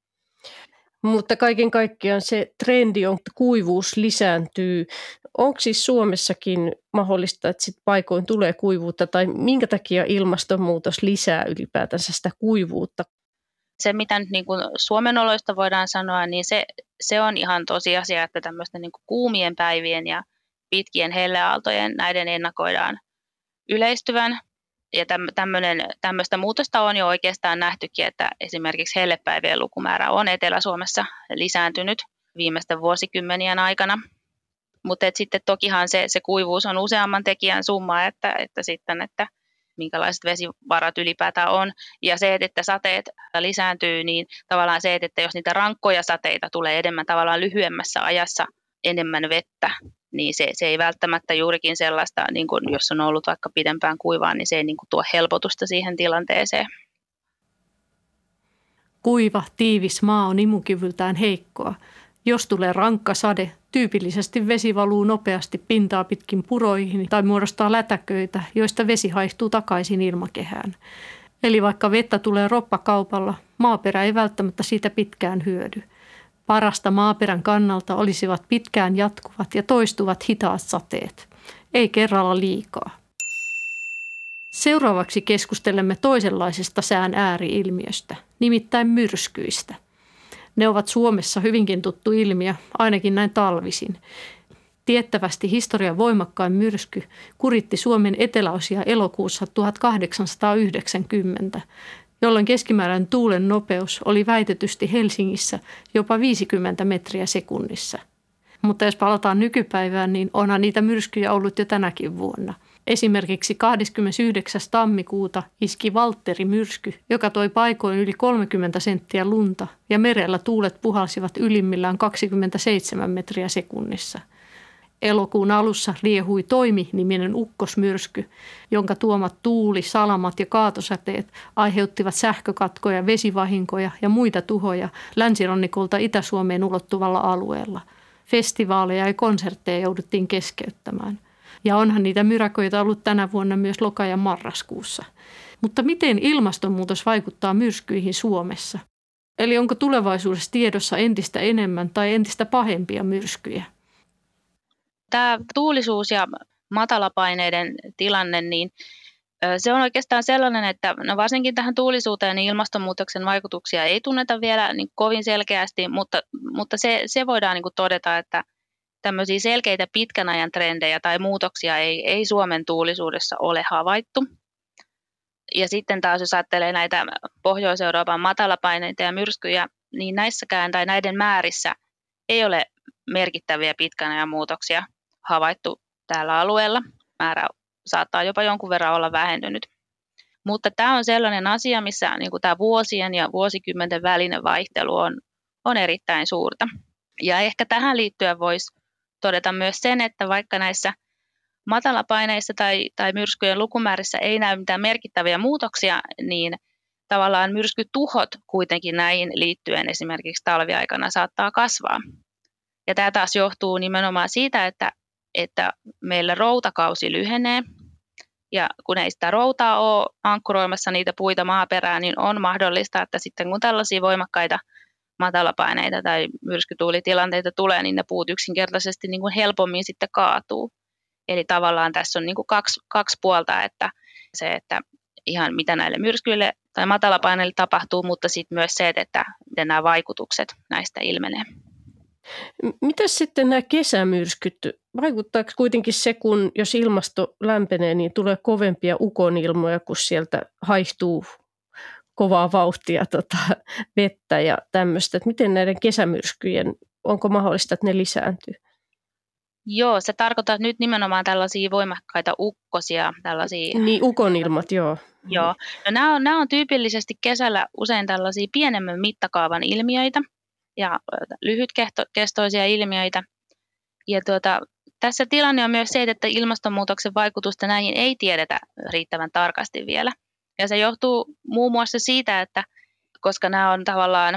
Mutta kaiken kaikkiaan se trendi on, että kuivuus lisääntyy. Onko siis Suomessakin mahdollista, että sit paikoin tulee kuivuutta tai minkä takia ilmastonmuutos lisää ylipäätänsä sitä kuivuutta? Se, mitä nyt Suomen oloista voidaan sanoa, niin se on ihan tosiasia, että tämmöisten kuumien päivien ja pitkien helleaaltojen näiden ennakoidaan yleistyvän. Ja tämmöistä muutosta on jo oikeastaan nähtykin, että esimerkiksi hellepäivien lukumäärä on Etelä-Suomessa lisääntynyt viimeisten vuosikymmenien aikana. Mutta sitten tokihan se kuivuus on useamman tekijän summa, että minkälaiset vesivarat ylipäätään on. Ja se, että sateet lisääntyy, niin tavallaan se, että jos niitä rankkoja sateita tulee enemmän tavallaan lyhyemmässä ajassa enemmän vettä, niin se ei välttämättä juurikin sellaista, niin kuin jos on ollut vaikka pidempään kuivaa, niin se ei tuo helpotusta siihen tilanteeseen. Kuiva, tiivis maa on imukyvyltään heikkoa. Jos tulee rankka sade, tyypillisesti vesi valuu nopeasti pintaa pitkin puroihin tai muodostaa lätäköitä, joista vesi haihtuu takaisin ilmakehään. Eli vaikka vettä tulee roppakaupalla, maaperä ei välttämättä siitä pitkään hyödy. Parasta maaperän kannalta olisivat pitkään jatkuvat ja toistuvat hitaat sateet. Ei kerralla liikaa. Seuraavaksi keskustelemme toisenlaisesta sään ääri-ilmiöstä, nimittäin myrskyistä. Ne ovat Suomessa hyvinkin tuttu ilmiö, ainakin näin talvisin. Tiettävästi historian voimakkain myrsky kuritti Suomen eteläosia elokuussa 1890, jolloin keskimääräinen tuulen nopeus oli väitetysti Helsingissä jopa 50 metriä sekunnissa. Mutta jos palataan nykypäivään, niin onhan niitä myrskyjä ollut jo tänäkin vuonna. Esimerkiksi 29. tammikuuta iski Valtteri-myrsky, joka toi paikoin yli 30 senttiä lunta ja merellä tuulet puhalsivat ylimmillään 27 metriä sekunnissa. Elokuun alussa riehui Toimi-niminen ukkosmyrsky, jonka tuomat tuuli, salamat ja kaatosäteet aiheuttivat sähkökatkoja, vesivahinkoja ja muita tuhoja länsirannikolta Itä-Suomeen ulottuvalla alueella. Festivaaleja ja konsertteja jouduttiin keskeyttämään. Ja onhan niitä myräköitä ollut tänä vuonna myös loka- ja marraskuussa. Mutta miten ilmastonmuutos vaikuttaa myrskyihin Suomessa? Eli onko tulevaisuudessa tiedossa entistä enemmän tai entistä pahempia myrskyjä? Tämä tuulisuus ja matalapaineiden tilanne, niin se on oikeastaan sellainen, että varsinkin tähän tuulisuuteen niin ilmastonmuutoksen vaikutuksia ei tunneta vielä niin kovin selkeästi, mutta se voidaan niin kuin todeta, että tämmöisiä selkeitä pitkän ajan trendejä tai muutoksia ei Suomen tuulisuudessa ole havaittu. Ja sitten taas jos ajattelee näitä Pohjois-Euroopan matalapaineita ja myrskyjä, niin näissäkään tai näiden määrissä ei ole merkittäviä pitkän ajan muutoksia havaittu tällä alueella. Määrä saattaa jopa jonkun verran olla vähentynyt. Mutta tämä on sellainen asia, missä niin kuin tämä vuosien ja vuosikymmenten välinen vaihtelu on erittäin suurta. Ja ehkä tähän liittyen voisi todeta myös sen, että vaikka näissä matalapaineissa tai myrskyjen lukumäärissä ei näy mitään merkittäviä muutoksia, niin tavallaan myrskytuhot kuitenkin näihin liittyen esimerkiksi talviaikana saattaa kasvaa. Ja tämä taas johtuu nimenomaan siitä, että meillä routakausi lyhenee. Ja kun ei sitä routaa ole ankkuroimassa niitä puita maaperään, niin on mahdollista, että sitten kun tällaisia voimakkaita matalapaineita tai myrskytuulitilanteita tulee, niin ne puut yksinkertaisesti niin kuin helpommin sitten kaatuu. Eli tavallaan tässä on niin kuin kaksi puolta, että se, että ihan mitä näille myrskyille tai matalapaineille tapahtuu, mutta sitten myös se, että miten nämä vaikutukset näistä ilmenee. Mitäs sitten nämä kesämyrskyt? Vaikuttaako kuitenkin se, kun jos ilmasto lämpenee, niin tulee kovempia ukonilmoja, kun sieltä haihtuu kovaa vauhtia vettä ja tämmöistä. Että miten näiden kesämyrskyjen, onko mahdollista, että ne lisääntyy? Joo, se tarkoittaa nyt nimenomaan tällaisia voimakkaita ukkosia. Tällaisia. Niin, ukonilmat, joo. Joo. No, nämä on tyypillisesti kesällä usein tällaisia pienemmän mittakaavan ilmiöitä ja lyhytkestoisia ilmiöitä. Ja tässä tilanne on myös se, että ilmastonmuutoksen vaikutusta näihin ei tiedetä riittävän tarkasti vielä. Ja se johtuu muun muassa siitä, että koska nämä on tavallaan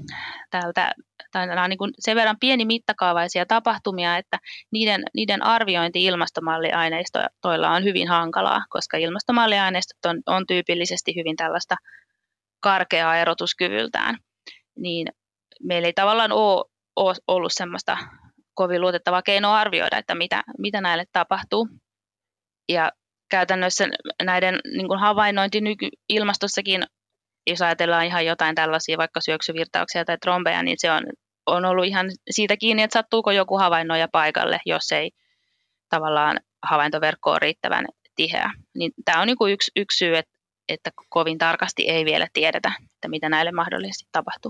nämä on niin kuin sen verran pieni mittakaavaisia tapahtumia, että niiden arviointi ilmastomalliaineistoilla on hyvin hankalaa, koska ilmastomalliaineistot on tyypillisesti hyvin tällaista karkeaa erotuskyvyltään. Niin meillä ei tavallaan ole ollut semmoista kovin luotettavaa keinoa arvioida, että mitä näille tapahtuu. Ja käytännössä näiden niin kuin havainnointi nykyilmastossakin, jos ajatellaan ihan jotain tällaisia vaikka syöksyvirtauksia tai trombeja, niin se on ollut ihan siitä kiinni, että sattuuko joku havainnoija paikalle, jos ei tavallaan havaintoverkko ole riittävän tiheä. Niin tämä on niin kuin yksi syy, että kovin tarkasti ei vielä tiedetä, että mitä näille mahdollisesti tapahtuu.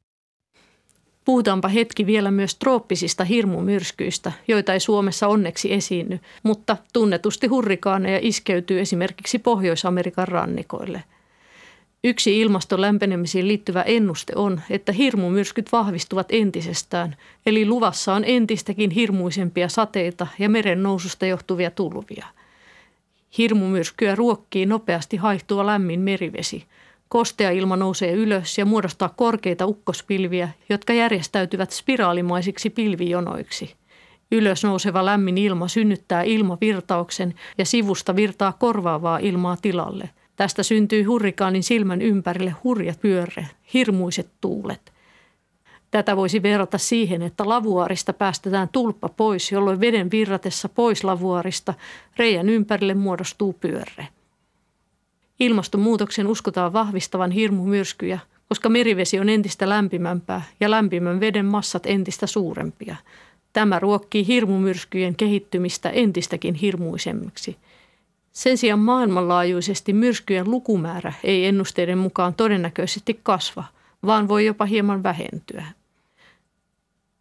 Puhutaanpa hetki vielä myös trooppisista hirmumyrskyistä, joita ei Suomessa onneksi esiinny, mutta tunnetusti hurrikaaneja iskeytyy esimerkiksi Pohjois-Amerikan rannikoille. Yksi ilmaston lämpenemisiin liittyvä ennuste on, että hirmumyrskyt vahvistuvat entisestään, eli luvassa on entistäkin hirmuisempia sateita ja meren noususta johtuvia tulvia. Hirmumyrskyä ruokkii nopeasti haihtuva lämmin merivesi. Kostea ilma nousee ylös ja muodostaa korkeita ukkospilviä, jotka järjestäytyvät spiraalimaisiksi pilvijonoiksi. Ylös nouseva lämmin ilma synnyttää ilmavirtauksen ja sivusta virtaa korvaavaa ilmaa tilalle. Tästä syntyy hurrikaanin silmän ympärille hurja pyörre, hirmuiset tuulet. Tätä voisi verrata siihen, että lavuaarista päästetään tulppa pois, jolloin veden virratessa pois lavuaarista reiän ympärille muodostuu pyörre. Ilmastonmuutoksen uskotaan vahvistavan hirmumyrskyjä, koska merivesi on entistä lämpimämpää ja lämpimän veden massat entistä suurempia. Tämä ruokkii hirmumyrskyjen kehittymistä entistäkin hirmuisemmiksi. Sen sijaan maailmanlaajuisesti myrskyjen lukumäärä ei ennusteiden mukaan todennäköisesti kasva, vaan voi jopa hieman vähentyä.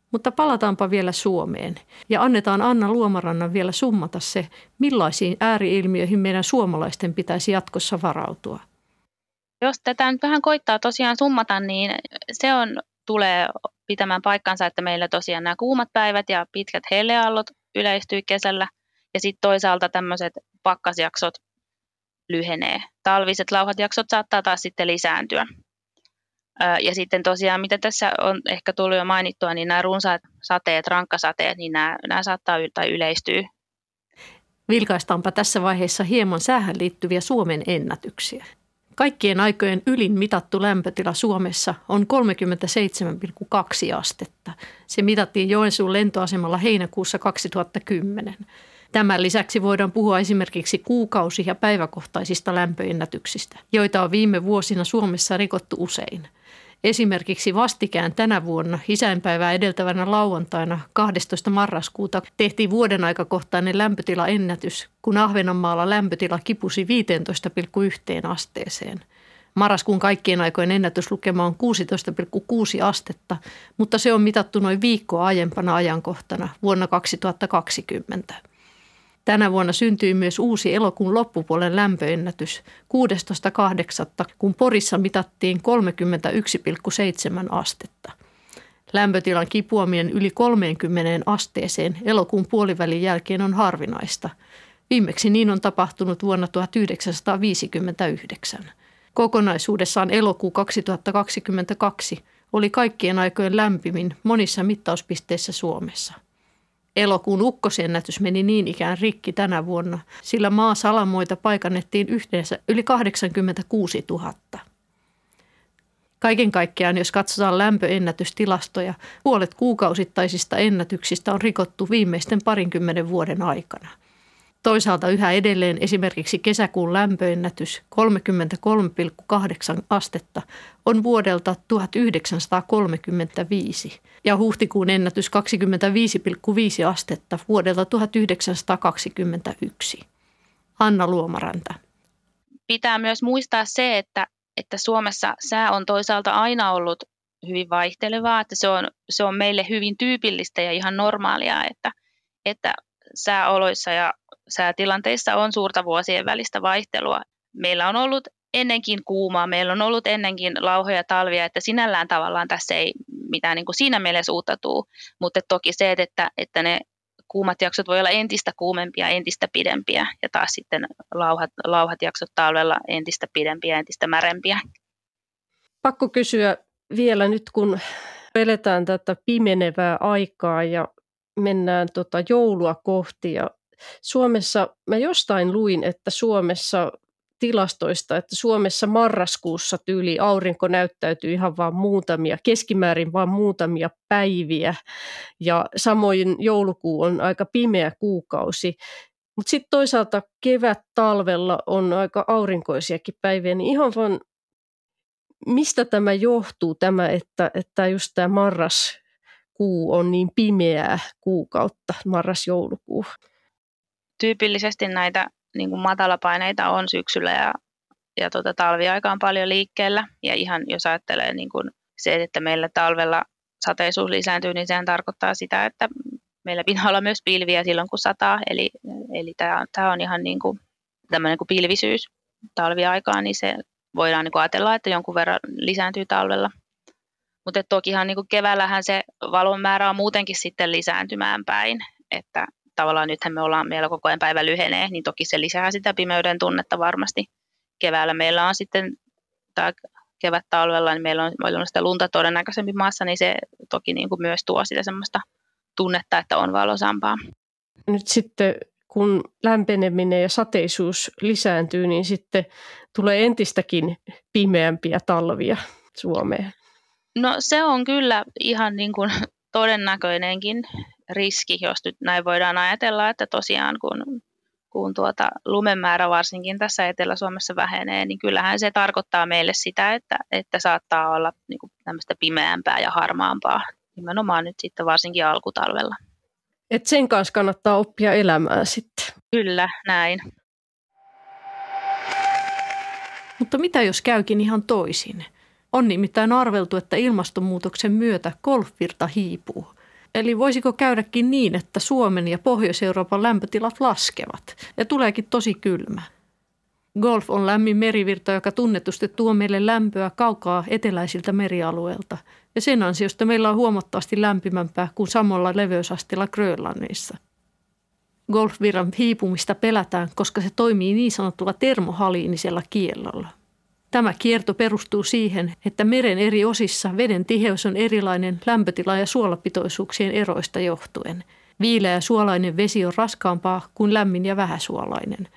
Mutta palataanpa vielä Suomeen ja annetaan Anna Luomarannan vielä summata se, millaisiin ääriilmiöihin meidän suomalaisten pitäisi jatkossa varautua. Jos tätä nyt vähän koittaa tosiaan summata, niin tulee pitämään paikkansa, että meillä tosiaan nämä kuumat päivät ja pitkät helleaallot yleistyy kesällä ja sitten toisaalta tämmöiset pakkasjaksot lyhenee. Talviset lauhat jaksot saattaa taas sitten lisääntyä. Ja sitten tosiaan, mitä tässä on ehkä tullut jo mainittua, niin nämä runsaat sateet, rankkasateet, niin nämä saattaa yleistyä. Vilkaistaanpa tässä vaiheessa hieman säähän liittyviä Suomen ennätyksiä. Kaikkien aikojen ylin mitattu lämpötila Suomessa on 37,2 astetta. Se mitattiin Joensuun lentoasemalla heinäkuussa 2010. Tämän lisäksi voidaan puhua esimerkiksi kuukausi- ja päiväkohtaisista lämpöennätyksistä, joita on viime vuosina Suomessa rikottu usein. Esimerkiksi vastikään tänä vuonna isänpäivää edeltävänä lauantaina 12. marraskuuta tehtiin vuoden aikakohtainen lämpötilaennätys, kun Ahvenanmaalla lämpötila kipusi 15,1 asteeseen. Marraskuun kaikkien aikojen ennätyslukema on 16,6 astetta, mutta se on mitattu noin viikkoa aiempana ajankohtana vuonna 2020. Tänä vuonna syntyi myös uusi elokuun loppupuolen lämpöennätys 16.8., kun Porissa mitattiin 31,7 astetta. Lämpötilan kipuaminen yli 30 asteeseen elokuun puolivälin jälkeen on harvinaista. Viimeksi niin on tapahtunut vuonna 1959. Kokonaisuudessaan elokuu 2022 oli kaikkien aikojen lämpimin monissa mittauspisteissä Suomessa. Elokuun ukkosennätys meni niin ikään rikki tänä vuonna, sillä maasalamoita paikannettiin yhteensä yli 86 000. Kaiken kaikkiaan, jos katsotaan lämpöennätystilastoja, puolet kuukausittaisista ennätyksistä on rikottu viimeisten 20 vuoden aikana. Toisaalta yhä edelleen esimerkiksi kesäkuun lämpöennätys 33,8 astetta on vuodelta 1935 ja huhtikuun ennätys 25,5 astetta vuodelta 1921. Anna Luomaranta. Pitää myös muistaa se, että Suomessa sää on toisaalta aina ollut hyvin vaihtelevaa, että se on meille hyvin tyypillistä ja ihan normaalia, että sääoloissa ja säätilanteissa on suurta vuosien välistä vaihtelua. Meillä on ollut ennenkin kuumaa, meillä on ollut ennenkin lauhoja talvia, että sinällään tavallaan tässä ei mitään niin kuin siinä mielessä uutta tule, mutta toki se, että ne kuumat jaksot voi olla entistä kuumempia, entistä pidempiä ja taas sitten lauhat jaksot talvella entistä pidempiä, entistä märempiä. Pakko kysyä vielä nyt, kun eletään tätä pimenevää aikaa ja mennään joulua kohti ja Suomessa, mä jostain luin, että Suomessa tilastoista, että Suomessa marraskuussa tyyli aurinko näyttäytyy ihan vaan keskimäärin vaan muutamia päiviä ja samoin joulukuu on aika pimeä kuukausi. Mutta sitten toisaalta kevät-talvella on aika aurinkoisiakin päiviä, niin ihan vaan mistä tämä johtuu, että just tämä marraskuu on niin pimeää kuukautta, marras-joulukuu? Tyypillisesti näitä niin kuin matalapaineita on syksyllä ja talviaikaan paljon liikkeellä. Ja ihan jos ajattelee niin kuin se, että meillä talvella sateisuus lisääntyy, niin sehän tarkoittaa sitä, että meillä pitää olla myös pilviä silloin, kun sataa. Eli tämä on ihan niin kuin tämmöinen kuin pilvisyys talviaikaan, niin se voidaan niin kuin ajatella, että jonkun verran lisääntyy talvella. Mutta tokihan niin kuin keväällähän se valon määrä on muutenkin sitten lisääntymään päin, että tavallaan nythän meillä koko ajan päivä lyhenee, niin toki se lisää sitä pimeyden tunnetta varmasti. Keväällä meillä on sitten, tai kevät-talvella, niin meillä on sitä lunta todennäköisempi maassa, niin se toki niin kuin myös tuo sitä semmoista tunnetta, että on valoisampaa. Nyt sitten kun lämpeneminen ja sateisuus lisääntyy, niin sitten tulee entistäkin pimeämpiä talvia Suomeen. No se on kyllä ihan niin kuin todennäköinenkin riski, jos nyt näin voidaan ajatella, että tosiaan kun lumen määrä varsinkin tässä Etelä-Suomessa vähenee, niin kyllähän se tarkoittaa meille sitä, että saattaa olla niin kuin tämmöistä pimeämpää ja harmaampaa, nimenomaan nyt sitten varsinkin alkutalvella. Et sen kanssa kannattaa oppia elämään sitten. Kyllä, näin. Mutta mitä jos käykin ihan toisin? On nimittäin arveltu, että ilmastonmuutoksen myötä golfvirta hiipuu. Eli voisiko käydäkin niin, että Suomen ja Pohjois-Euroopan lämpötilat laskevat ja tuleekin tosi kylmä? Gulf on lämmin merivirta, joka tunnetusti tuo meille lämpöä kaukaa eteläisiltä merialueilta. Ja sen ansiosta meillä on huomattavasti lämpimämpää kuin samalla leveysastilla Grönlannissa. Gulf-virran hiipumista pelätään, koska se toimii niin sanotulla termohaliinisella kiellolla. Tämä kierto perustuu siihen, että meren eri osissa veden tiheys on erilainen lämpötila- ja suolapitoisuuksien eroista johtuen. Viileä ja suolainen vesi on raskaampaa kuin lämmin ja vähäsuolainen.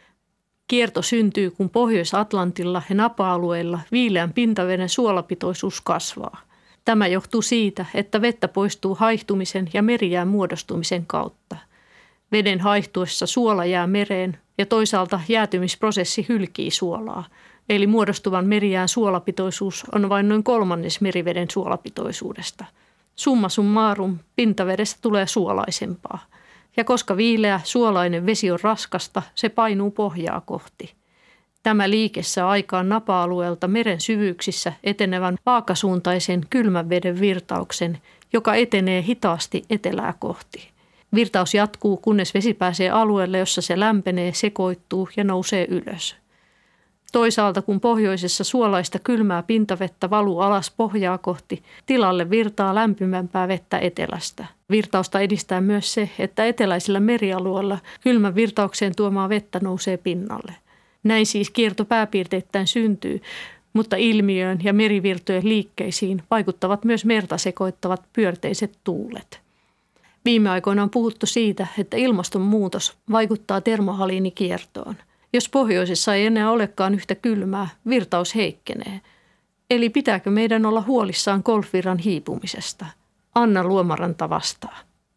Kierto syntyy, kun Pohjois-Atlantilla ja napa-alueilla viileän pintaveden suolapitoisuus kasvaa. Tämä johtuu siitä, että vettä poistuu haihtumisen ja merijään muodostumisen kautta. Veden haihtuessa suola jää mereen ja toisaalta jäätymisprosessi hylkii suolaa. Eli muodostuvan merijään suolapitoisuus on vain noin 1/3 meriveden suolapitoisuudesta. Summa summarum, pintavedestä tulee suolaisempaa. Ja koska viileä suolainen vesi on raskasta, se painuu pohjaa kohti. Tämä liike saa aikaan napa-alueelta meren syvyyksissä etenevän vaakasuuntaisen kylmän veden virtauksen, joka etenee hitaasti etelää kohti. Virtaus jatkuu, kunnes vesi pääsee alueelle, jossa se lämpenee, sekoittuu ja nousee ylös. Toisaalta kun pohjoisessa suolaista kylmää pintavettä valuu alas pohjaa kohti, tilalle virtaa lämpimämpää vettä etelästä. Virtausta edistää myös se, että eteläisillä merialueilla kylmän virtaukseen tuomaa vettä nousee pinnalle. Näin siis kierto pääpiirteittäin syntyy, mutta ilmiöön ja merivirtojen liikkeisiin vaikuttavat myös merta sekoittavat pyörteiset tuulet. Viime aikoina on puhuttu siitä, että ilmastonmuutos vaikuttaa termohaliinikiertoon. Jos pohjoisessa ei enää olekaan yhtä kylmää, virtaus heikkenee. Eli pitääkö meidän olla huolissaan Gulf-virran hiipumisesta? Anna Luomaranta vastaa.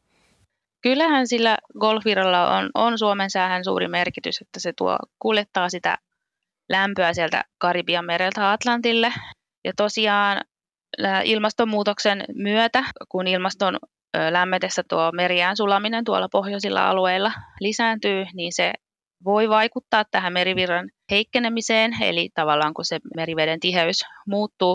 Kyllähän sillä Gulf-virralla on Suomen säähän suuri merkitys, että se kuljettaa sitä lämpöä sieltä Karibian mereltä Atlantille. Ja tosiaan ilmastonmuutoksen myötä, kun ilmaston lämmetessä tuo merijään sulaminen tuolla pohjoisilla alueilla lisääntyy, niin se voi vaikuttaa tähän merivirran heikkenemiseen, eli tavallaan kun se meriveden tiheys muuttuu.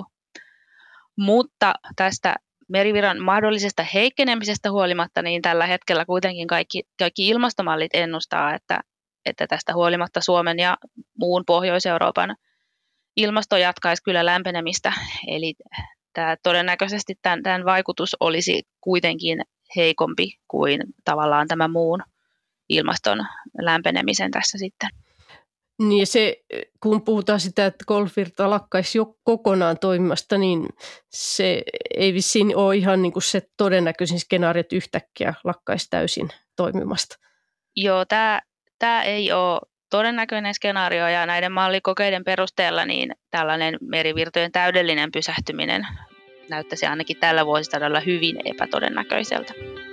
Mutta tästä merivirran mahdollisesta heikkenemisestä huolimatta, niin tällä hetkellä kuitenkin kaikki ilmastomallit ennustaa, että tästä huolimatta Suomen ja muun Pohjois-Euroopan ilmasto jatkaisi kyllä lämpenemistä. Eli todennäköisesti tämän vaikutus olisi kuitenkin heikompi kuin tavallaan tämä muun ilmaston lämpenemisen tässä sitten. Niin se, kun puhutaan sitä, että Gulf-virta lakkaisi jo kokonaan toimimasta, niin se ei vissiin ole ihan niin kuin se todennäköisin skenaario, että yhtäkkiä lakkaisi täysin toimimasta. Joo, tämä ei ole todennäköinen skenaario ja näiden mallikokeiden perusteella niin tällainen merivirtojen täydellinen pysähtyminen näyttäisi ainakin tällä vuosisadalla hyvin epätodennäköiseltä.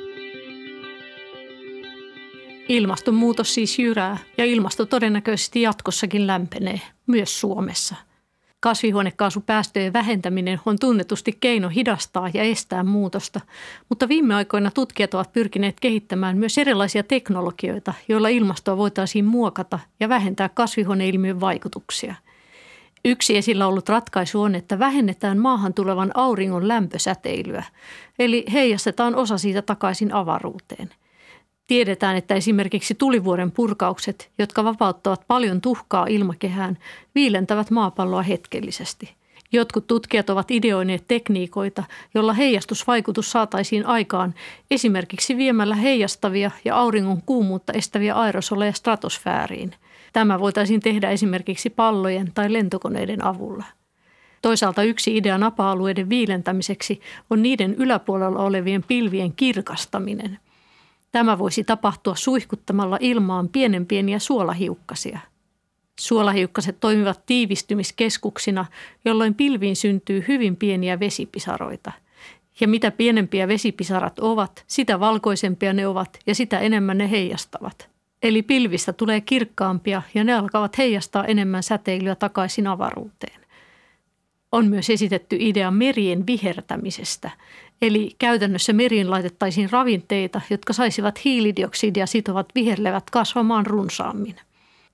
Ilmastonmuutos siis jyrää ja ilmasto todennäköisesti jatkossakin lämpenee, myös Suomessa. Kasvihuonekaasupäästöjen vähentäminen on tunnetusti keino hidastaa ja estää muutosta, mutta viime aikoina tutkijat ovat pyrkineet kehittämään myös erilaisia teknologioita, joilla ilmastoa voitaisiin muokata ja vähentää kasvihuoneilmiön vaikutuksia. Yksi esillä ollut ratkaisu on, että vähennetään maahan tulevan auringon lämpösäteilyä, eli heijastetaan osa siitä takaisin avaruuteen. Tiedetään, että esimerkiksi tulivuoren purkaukset, jotka vapauttavat paljon tuhkaa ilmakehään, viilentävät maapalloa hetkellisesti. Jotkut tutkijat ovat ideoineet tekniikoita, joilla heijastusvaikutus saataisiin aikaan esimerkiksi viemällä heijastavia ja auringon kuumuutta estäviä aerosoleja stratosfääriin. Tämä voitaisiin tehdä esimerkiksi pallojen tai lentokoneiden avulla. Toisaalta yksi idea napa-alueiden viilentämiseksi on niiden yläpuolella olevien pilvien kirkastaminen. Tämä voisi tapahtua suihkuttamalla ilmaan pieniä suolahiukkasia. Suolahiukkaset toimivat tiivistymiskeskuksina, jolloin pilviin syntyy hyvin pieniä vesipisaroita. Ja mitä pienempiä vesipisarat ovat, sitä valkoisempia ne ovat ja sitä enemmän ne heijastavat. Eli pilvistä tulee kirkkaampia ja ne alkavat heijastaa enemmän säteilyä takaisin avaruuteen. On myös esitetty idea merien vihertämisestä, eli käytännössä meriin laitettaisiin ravinteita, jotka saisivat hiilidioksidia sitovat viherlevät kasvamaan runsaammin.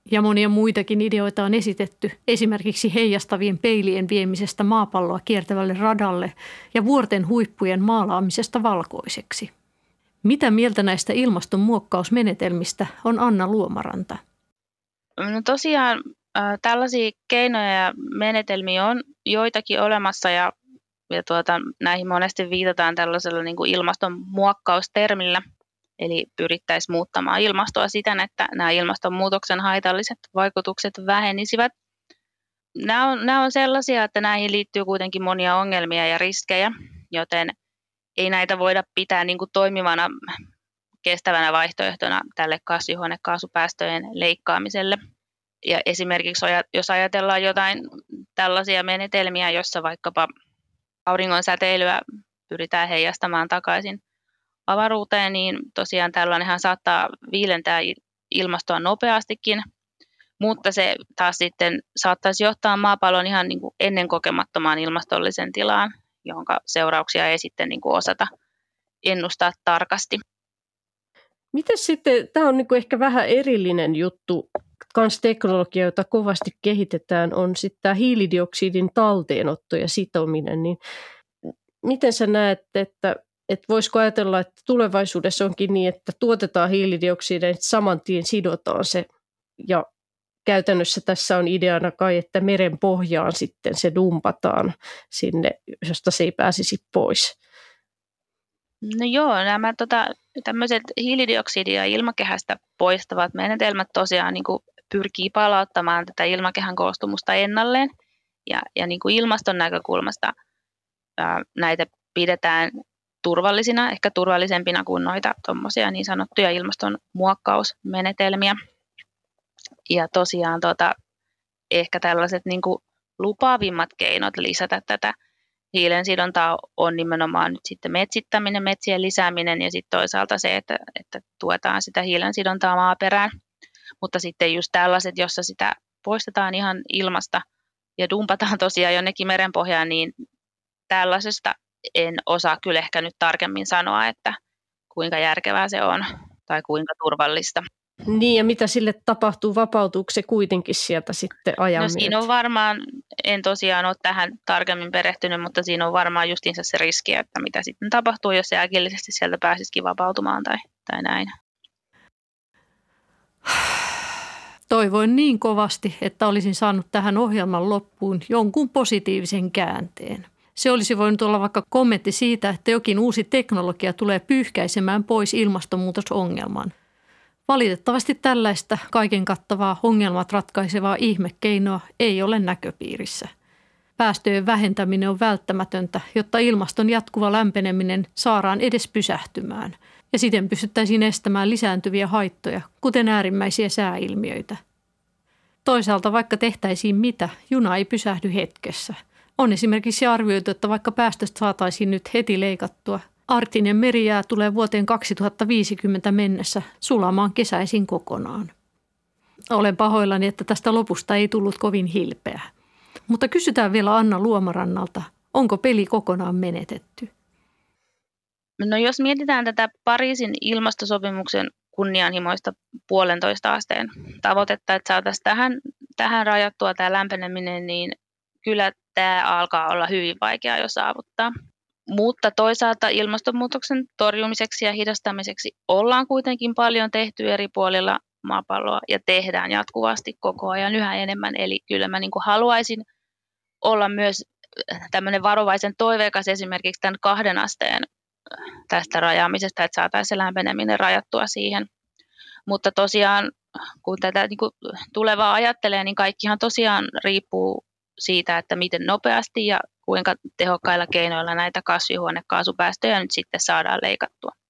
Ja monia muitakin ideoita on esitetty, esimerkiksi heijastavien peilien viemisestä maapalloa kiertävälle radalle ja vuorten huippujen maalaamisesta valkoiseksi. Mitä mieltä näistä ilmastonmuokkausmenetelmistä on Anna Luomaranta? No tosiaan tällaisia keinoja ja menetelmiä on joitakin olemassa ja näihin monesti viitataan tällaisella niin kuin ilmastonmuokkaustermillä. Eli pyrittäisiin muuttamaan ilmastoa siten, että nämä ilmastonmuutoksen haitalliset vaikutukset vähenisivät. Nämä on sellaisia, että näihin liittyy kuitenkin monia ongelmia ja riskejä, joten ei näitä voida pitää niin kuin toimivana kestävänä vaihtoehtona tälle kasvihuonekaasupäästöjen leikkaamiselle. Ja esimerkiksi jos ajatellaan jotain tällaisia menetelmiä, jossa vaikkapa auringon säteilyä pyritään heijastamaan takaisin avaruuteen, niin tosiaan tällainenhan saattaa viilentää ilmastoa nopeastikin, mutta se taas sitten saattaisi johtaa maapallon ihan niin kuin ennen kokemattomaan ilmastollisen tilaan, jonka seurauksia ei sitten niin kuin osata ennustaa tarkasti. Miten sitten, tämä on niin kuin ehkä vähän erillinen juttu, kans teknologia, jota kovasti kehitetään, on sitten tämä hiilidioksidin talteenotto ja sitominen, niin miten sä näet, että voisiko ajatella, että tulevaisuudessa onkin niin, että tuotetaan hiilidioksidia, että saman tien sidotaan se. Ja käytännössä tässä on ideana kai, että meren pohjaan sitten se dumpataan sinne, josta se ei pääsisi pois. No joo, nämä tämmöiset hiilidioksidia ilmakehästä poistavat menetelmät tosiaan niin kuin pyrkii palauttamaan tätä ilmakehän koostumusta ennalleen. Ja niin kuin ilmaston näkökulmasta näitä pidetään turvallisina, ehkä turvallisempina kuin noita tuommoisia niin sanottuja ilmastonmuokkausmenetelmiä. Ja tosiaan ehkä tällaiset niin kuin lupaavimmat keinot lisätä tätä hiilensidontaa on nimenomaan nyt sitten metsittäminen, metsien lisääminen ja sitten toisaalta se, että tuetaan sitä hiilensidontaa maaperään. Mutta sitten just tällaiset, jossa sitä poistetaan ihan ilmasta ja dumpataan tosiaan jonnekin merenpohjaan, niin tällaisesta en osaa kyllä ehkä nyt tarkemmin sanoa, että kuinka järkevää se on tai kuinka turvallista. Niin ja mitä sille tapahtuu, vapautuuko se kuitenkin sieltä sitten ajan myötä? Siinä on varmaan, en tosiaan ole tähän tarkemmin perehtynyt, mutta siinä on varmaan justiinsa se riski, että mitä sitten tapahtuu, jos se äkillisesti sieltä pääsisikin vapautumaan tai näin. Toivoin niin kovasti, että olisin saanut tähän ohjelman loppuun jonkun positiivisen käänteen. Se olisi voinut olla vaikka kommentti siitä, että jokin uusi teknologia tulee pyyhkäisemään pois ilmastonmuutosongelman. Valitettavasti tällaista kaiken kattavaa ongelmat ratkaisevaa ihmekeinoa ei ole näköpiirissä. Päästöjen vähentäminen on välttämätöntä, jotta ilmaston jatkuva lämpeneminen saadaan edes pysähtymään. Ja siten pystyttäisiin estämään lisääntyviä haittoja, kuten äärimmäisiä sääilmiöitä. Toisaalta vaikka tehtäisiin mitä, juna ei pysähdy hetkessä. On esimerkiksi arvioitu, että vaikka päästöstä saataisiin nyt heti leikattua, arktinen merijää tulee vuoteen 2050 mennessä sulamaan kesäisin kokonaan. Olen pahoillani, että tästä lopusta ei tullut kovin hilpeä. Mutta kysytään vielä Anna Luomarannalta, onko peli kokonaan menetetty? No jos mietitään tätä Pariisin ilmastosopimuksen kunnianhimoista 1,5 asteen tavoitetta, että saataisiin tähän rajattua tämä lämpeneminen, niin kyllä tämä alkaa olla hyvin vaikeaa jo saavuttaa. Mutta toisaalta ilmastonmuutoksen torjumiseksi ja hidastamiseksi ollaan kuitenkin paljon tehty eri puolilla maapalloa ja tehdään jatkuvasti koko ajan yhä enemmän. Eli kyllä mä niin kuin haluaisin olla myös tämmöinen varovaisen toiveikas esimerkiksi tämän 2 asteen tästä rajaamisesta, että saataisiin se lämpeneminen rajattua siihen. Mutta tosiaan, kun tätä niin kuin tulevaa ajattelee, niin kaikkihan tosiaan riippuu siitä, että miten nopeasti ja kuinka tehokkailla keinoilla näitä kasvihuonekaasupäästöjä nyt sitten saadaan leikattua.